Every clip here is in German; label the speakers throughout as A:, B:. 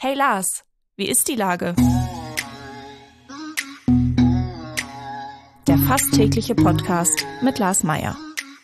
A: Hey Lars, wie ist die Lage? Der fast tägliche Podcast mit Lars Meyer.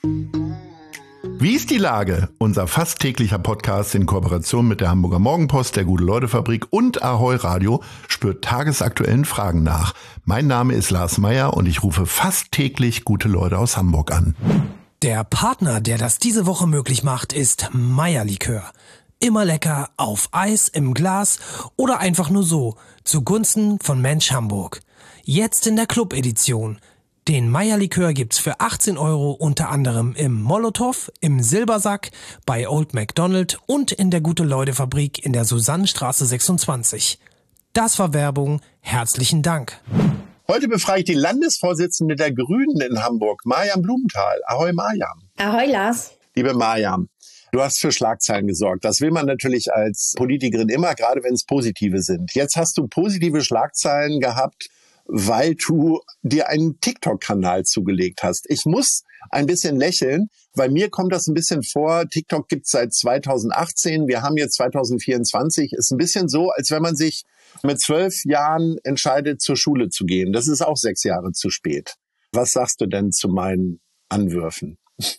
B: Wie ist die Lage? Unser fast täglicher Podcast in Kooperation mit der Hamburger Morgenpost, der Gute-Leute-Fabrik und Ahoi Radio spürt tagesaktuellen Fragen nach. Mein Name ist Lars Meyer und ich rufe fast täglich gute Leute aus Hamburg an.
C: Der Partner, der das diese Woche möglich macht, ist Meyer Likör. Immer lecker, auf Eis, im Glas oder einfach nur so, zugunsten von Mensch Hamburg. Jetzt in der Club-Edition. Den Meyer Likör gibt's für 18 € unter anderem im Molotow, im Silbersack, bei Old MacDonald und in der Gute-Leute-Fabrik in der Susannenstraße 26. Das war Werbung. Herzlichen Dank.
B: Heute befrage ich die Landesvorsitzende der Grünen in Hamburg, Maryam Blumenthal. Ahoi Maryam.
D: Ahoi Lars.
B: Liebe Maryam, du hast für Schlagzeilen gesorgt. Das will man natürlich als Politikerin immer, gerade wenn es positive sind. Jetzt hast du positive Schlagzeilen gehabt, weil du dir einen TikTok-Kanal zugelegt hast. Ich muss ein bisschen lächeln, weil mir kommt das ein bisschen vor, TikTok gibt's seit 2018, wir haben jetzt 2024, ist ein bisschen so, als wenn man sich mit 12 Jahren entscheidet, zur Schule zu gehen. Das ist auch 6 Jahre zu spät. Was sagst du denn zu meinen Anwürfen?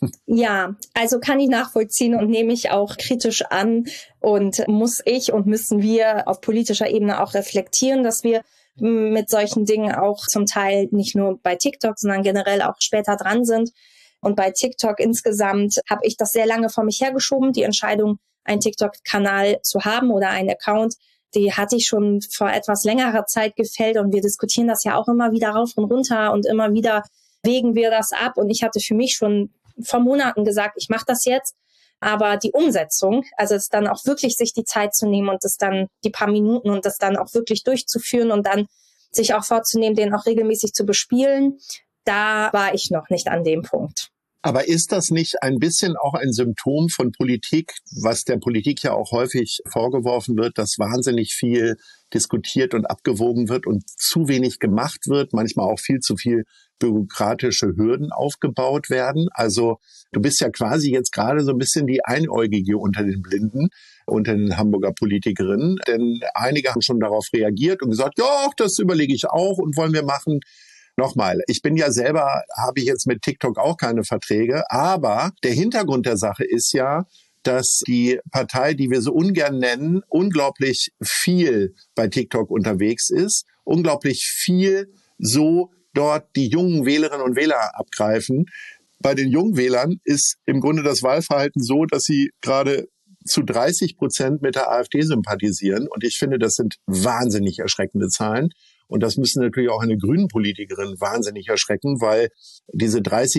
D: Ja, also kann ich nachvollziehen und nehme ich auch kritisch an und müssen wir auf politischer Ebene auch reflektieren, dass wir mit solchen Dingen auch zum Teil nicht nur bei TikTok, sondern generell auch später dran sind. Und bei TikTok insgesamt habe ich das sehr lange vor mich hergeschoben, die Entscheidung, einen TikTok-Kanal zu haben oder einen Account. Die hatte ich schon vor etwas längerer Zeit gefällt und wir diskutieren das ja auch immer wieder rauf und runter und immer wieder wägen wir das ab. Und ich hatte für mich schon vor Monaten gesagt, ich mache das jetzt. Aber die Umsetzung, also es dann auch wirklich sich die Zeit zu nehmen und das dann die paar Minuten und das dann auch wirklich durchzuführen und dann sich auch vorzunehmen, den auch regelmäßig zu bespielen, da war ich noch nicht an dem Punkt.
B: Aber ist das nicht ein bisschen auch ein Symptom von Politik, was der Politik ja auch häufig vorgeworfen wird, dass wahnsinnig viel diskutiert und abgewogen wird und zu wenig gemacht wird, manchmal auch viel zu viel bürokratische Hürden aufgebaut werden? Also du bist ja quasi jetzt gerade so ein bisschen die Einäugige unter den Blinden, unter den Hamburger Politikerinnen, denn einige haben schon darauf reagiert und gesagt, ja, das überlege ich auch und wollen wir machen. Nochmal, ich bin ja selber, habe ich jetzt mit TikTok auch keine Verträge, aber der Hintergrund der Sache ist ja, dass die Partei, die wir so ungern nennen, unglaublich viel bei TikTok unterwegs ist, unglaublich viel so dort die jungen Wählerinnen und Wähler abgreifen. Bei den jungen Wählern ist im Grunde das Wahlverhalten so, dass sie gerade zu 30% mit der AfD sympathisieren. Und ich finde, das sind wahnsinnig erschreckende Zahlen. Und das müssen natürlich auch eine Grünen-Politikerin wahnsinnig erschrecken, weil diese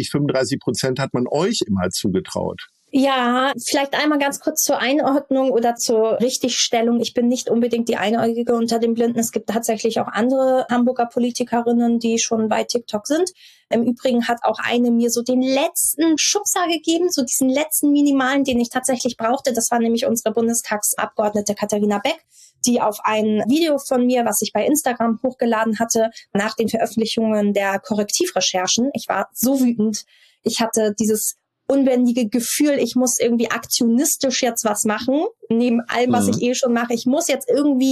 B: 30-35% hat man euch immer zugetraut.
D: Ja, vielleicht einmal ganz kurz zur Einordnung oder zur Richtigstellung. Ich bin nicht unbedingt die Einäugige unter den Blinden. Es gibt tatsächlich auch andere Hamburger Politikerinnen, die schon bei TikTok sind. Im Übrigen hat auch eine mir so den letzten Schubser gegeben, so diesen letzten minimalen, den ich tatsächlich brauchte. Das war nämlich unsere Bundestagsabgeordnete Katharina Beck, die auf ein Video von mir, was ich bei Instagram hochgeladen hatte, nach den Veröffentlichungen der Korrektivrecherchen. Ich war so wütend. Ich hatte dieses unbändige Gefühl, ich muss irgendwie aktionistisch jetzt was machen, neben allem, was ich eh schon mache. Ich muss jetzt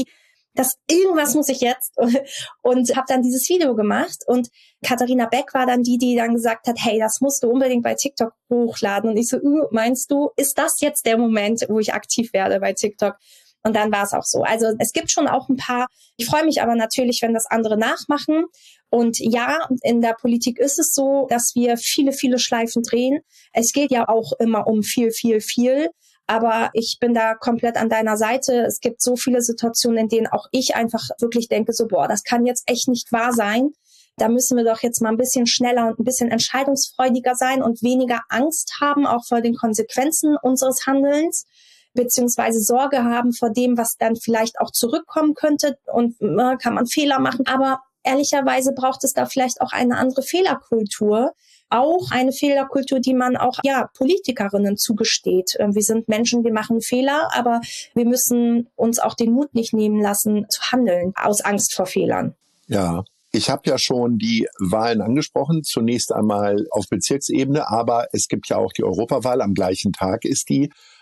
D: irgendwas muss ich jetzt und habe dann dieses Video gemacht und Katharina Beck war dann die dann gesagt hat, hey, das musst du unbedingt bei TikTok hochladen und ich so, meinst du, ist das jetzt der Moment, wo ich aktiv werde bei TikTok? Und dann war es auch so. Also es gibt schon auch ein paar, ich freue mich aber natürlich, wenn das andere nachmachen. Und ja, in der Politik ist es so, dass wir viele, viele Schleifen drehen. Es geht ja auch immer um viel, viel, viel. Aber ich bin da komplett an deiner Seite. Es gibt so viele Situationen, in denen auch ich einfach wirklich denke, so, das kann jetzt echt nicht wahr sein. Da müssen wir doch jetzt mal ein bisschen schneller und ein bisschen entscheidungsfreudiger sein und weniger Angst haben, auch vor den Konsequenzen unseres Handelns, beziehungsweise Sorge haben vor dem, was dann vielleicht auch zurückkommen könnte und kann man Fehler machen. Aber ehrlicherweise braucht es da vielleicht auch eine andere Fehlerkultur. Auch eine Fehlerkultur, die man auch Politikerinnen zugesteht. Wir sind Menschen, wir machen Fehler, aber wir müssen uns auch den Mut nicht nehmen lassen, zu handeln, aus Angst vor Fehlern.
B: Ja. Ich habe ja schon die Wahlen angesprochen, zunächst einmal auf Bezirksebene, aber es gibt ja auch die Europawahl, am gleichen Tag ist die.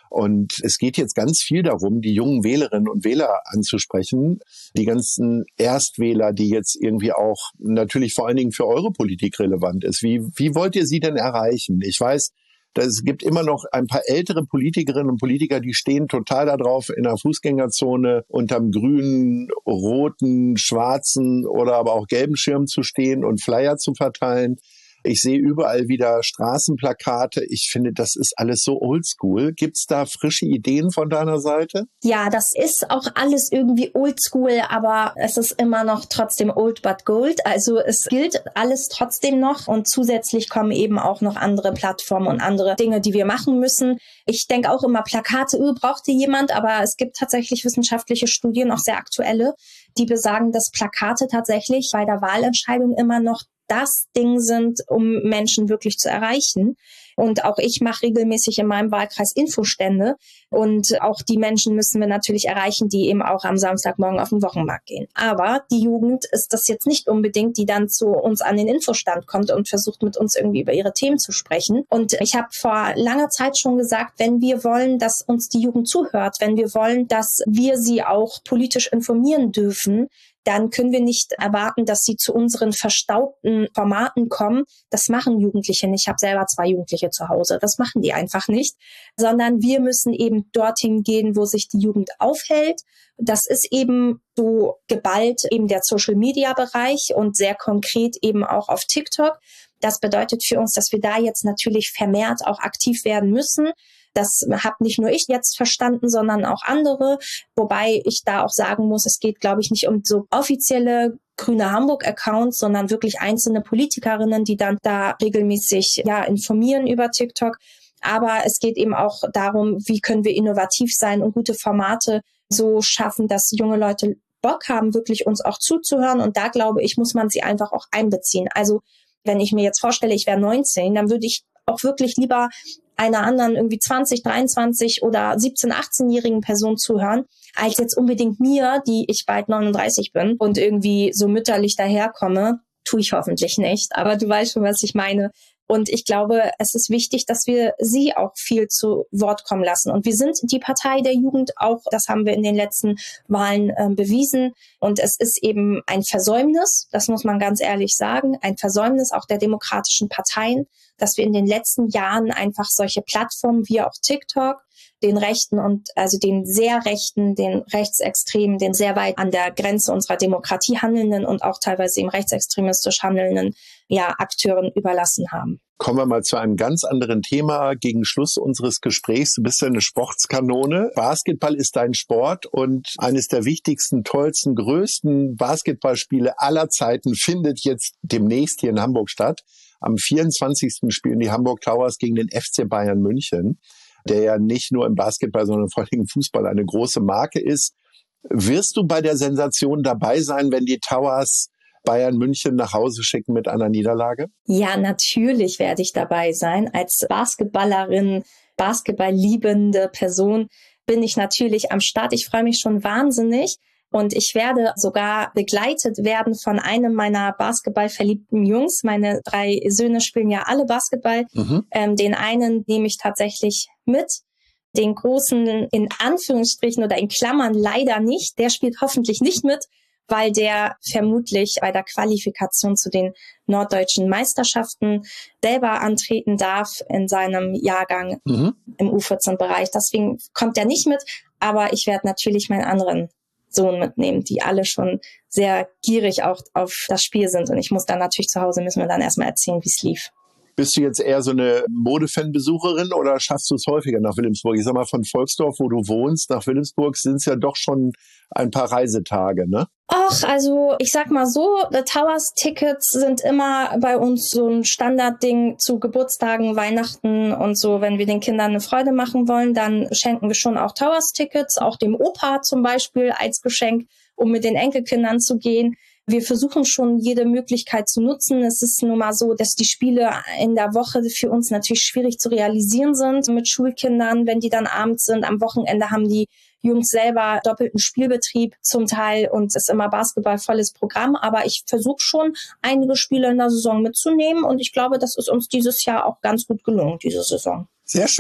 B: Und es geht jetzt ganz viel darum, die jungen Wählerinnen und Wähler anzusprechen, die ganzen Erstwähler, die jetzt irgendwie auch natürlich vor allen Dingen für eure Politik relevant ist. Wie wollt ihr sie denn erreichen? Ich weiß, es gibt immer noch ein paar ältere Politikerinnen und Politiker, die stehen total darauf, in der Fußgängerzone unterm grünen, roten, schwarzen oder aber auch gelben Schirm zu stehen und Flyer zu verteilen. Ich sehe überall wieder Straßenplakate. Ich finde, das ist alles so oldschool. Gibt's da frische Ideen von deiner Seite?
D: Ja, das ist auch alles irgendwie oldschool, aber es ist immer noch trotzdem old but gold. Also es gilt alles trotzdem noch und zusätzlich kommen eben auch noch andere Plattformen und andere Dinge, die wir machen müssen. Ich denke auch immer, Plakate brauchte jemand, aber es gibt tatsächlich wissenschaftliche Studien, auch sehr aktuelle, die besagen, dass Plakate tatsächlich bei der Wahlentscheidung immer noch das Ding sind, um Menschen wirklich zu erreichen. Und auch ich mache regelmäßig in meinem Wahlkreis Infostände. Und auch die Menschen müssen wir natürlich erreichen, die eben auch am Samstagmorgen auf den Wochenmarkt gehen. Aber die Jugend ist das jetzt nicht unbedingt, die dann zu uns an den Infostand kommt und versucht, mit uns irgendwie über ihre Themen zu sprechen. Und ich habe vor langer Zeit schon gesagt, wenn wir wollen, dass uns die Jugend zuhört, wenn wir wollen, dass wir sie auch politisch informieren dürfen, dann können wir nicht erwarten, dass sie zu unseren verstaubten Formaten kommen. Das machen Jugendliche nicht. Ich habe selber 2 Jugendliche zu Hause. Das machen die einfach nicht, sondern wir müssen eben dorthin gehen, wo sich die Jugend aufhält. Das ist eben so geballt eben der Social-Media-Bereich und sehr konkret eben auch auf TikTok. Das bedeutet für uns, dass wir da jetzt natürlich vermehrt auch aktiv werden müssen. Das habe nicht nur ich jetzt verstanden, sondern auch andere. Wobei ich da auch sagen muss, es geht, glaube ich, nicht um so offizielle Grüne Hamburg-Accounts, sondern wirklich einzelne Politikerinnen, die dann da regelmäßig informieren über TikTok. Aber es geht eben auch darum, wie können wir innovativ sein und gute Formate so schaffen, dass junge Leute Bock haben, wirklich uns auch zuzuhören. Und da, glaube ich, muss man sie einfach auch einbeziehen. Also wenn ich mir jetzt vorstelle, ich wäre 19, dann würde ich auch wirklich lieber einer anderen irgendwie 20, 23 oder 17, 18-jährigen Person zuhören, als jetzt unbedingt mir, die ich bald 39 bin und irgendwie so mütterlich daherkomme. Tue ich hoffentlich nicht, aber du weißt schon, was ich meine. Und ich glaube, es ist wichtig, dass wir sie auch viel zu Wort kommen lassen. Und wir sind die Partei der Jugend auch, das haben wir in den letzten Wahlen bewiesen. Und es ist eben ein Versäumnis, das muss man ganz ehrlich sagen, ein Versäumnis auch der demokratischen Parteien, dass wir in den letzten Jahren einfach solche Plattformen wie auch TikTok, den Rechten und also den sehr Rechten, den Rechtsextremen, den sehr weit an der Grenze unserer Demokratie handelnden und auch teilweise eben rechtsextremistisch handelnden Akteuren überlassen haben.
B: Kommen wir mal zu einem ganz anderen Thema gegen Schluss unseres Gesprächs. Du bist ja eine Sportskanone. Basketball ist dein Sport und eines der wichtigsten, tollsten, größten Basketballspiele aller Zeiten findet jetzt demnächst hier in Hamburg statt. Am 24. spielen die Hamburg Towers gegen den FC Bayern München, der ja nicht nur im Basketball, sondern vor allem im Fußball eine große Marke ist. Wirst du bei der Sensation dabei sein, wenn die Towers Bayern München nach Hause schicken mit einer Niederlage?
D: Ja, natürlich werde ich dabei sein. Als Basketballerin, basketballliebende Person bin ich natürlich am Start. Ich freue mich schon wahnsinnig. Und ich werde sogar begleitet werden von einem meiner basketballverliebten Jungs. Meine 3 Söhne spielen ja alle Basketball. Den einen nehme ich tatsächlich mit. Den großen in Anführungsstrichen oder in Klammern leider nicht. Der spielt hoffentlich nicht mit, weil der vermutlich bei der Qualifikation zu den norddeutschen Meisterschaften selber antreten darf in seinem Jahrgang im U14-Bereich. Deswegen kommt er nicht mit. Aber ich werde natürlich meinen anderen Sohn mitnehmen, die alle schon sehr gierig auch auf das Spiel sind. Und ich muss dann natürlich zu Hause, müssen wir dann erstmal erzählen, wie es lief.
B: Bist du jetzt eher so eine Modefan-Besucherin oder schaffst du es häufiger nach Wilhelmsburg? Ich sag mal, von Volksdorf, wo du wohnst, nach Wilhelmsburg sind es ja doch schon ein paar Reisetage, ne?
D: Ach, also ich sag mal so, The Towers-Tickets sind immer bei uns so ein Standardding zu Geburtstagen, Weihnachten und so. Wenn wir den Kindern eine Freude machen wollen, dann schenken wir schon auch Towers-Tickets, auch dem Opa zum Beispiel als Geschenk, um mit den Enkelkindern zu gehen. Wir versuchen schon, jede Möglichkeit zu nutzen. Es ist nun mal so, dass die Spiele in der Woche für uns natürlich schwierig zu realisieren sind mit Schulkindern, wenn die dann abends sind. Am Wochenende haben die Jungs selber doppelten Spielbetrieb zum Teil und es ist immer Basketball volles Programm. Aber ich versuche schon, einige Spiele in der Saison mitzunehmen und ich glaube, das ist uns dieses Jahr auch ganz gut gelungen, diese Saison.
B: Sehr schön.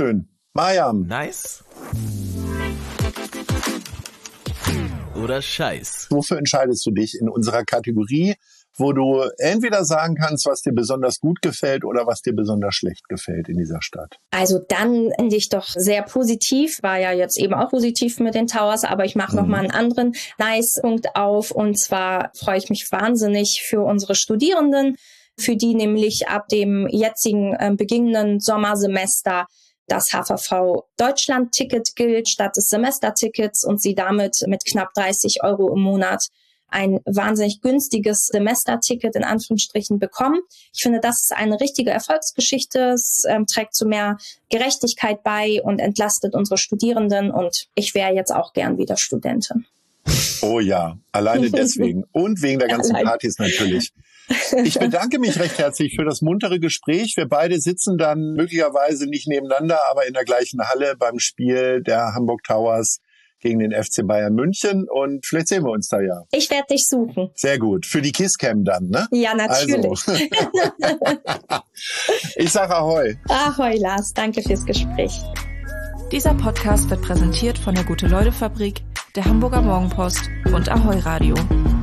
B: Mariam.
E: Nice? Oder Scheiß?
B: Wofür entscheidest du dich in unserer Kategorie, wo du entweder sagen kannst, was dir besonders gut gefällt oder was dir besonders schlecht gefällt in dieser Stadt?
D: Also dann ende ich doch sehr positiv, war ja jetzt eben auch positiv mit den Towers, aber ich mache nochmal einen anderen Nice-Punkt auf, und zwar freue ich mich wahnsinnig für unsere Studierenden, für die nämlich ab dem jetzigen beginnenden Sommersemester das HVV-Deutschland-Ticket gilt statt des Semestertickets und sie damit mit knapp 30 € im Monat ein wahnsinnig günstiges Semesterticket in Anführungsstrichen bekommen. Ich finde, das ist eine richtige Erfolgsgeschichte. Es trägt zu mehr Gerechtigkeit bei und entlastet unsere Studierenden, und ich wäre jetzt auch gern wieder Studentin.
B: Oh ja, alleine deswegen und wegen der ganzen Partys natürlich. Ich bedanke mich recht herzlich für das muntere Gespräch. Wir beide sitzen dann möglicherweise nicht nebeneinander, aber in der gleichen Halle beim Spiel der Hamburg Towers gegen den FC Bayern München, und vielleicht sehen wir uns da ja.
D: Ich werde dich suchen.
B: Sehr gut. Für die Kisscam dann, ne?
D: Ja, natürlich.
B: Also. Ich sage Ahoi.
D: Ahoi, Lars. Danke fürs Gespräch.
A: Dieser Podcast wird präsentiert von der Gute-Leute-Fabrik, der Hamburger Morgenpost und Ahoi Radio.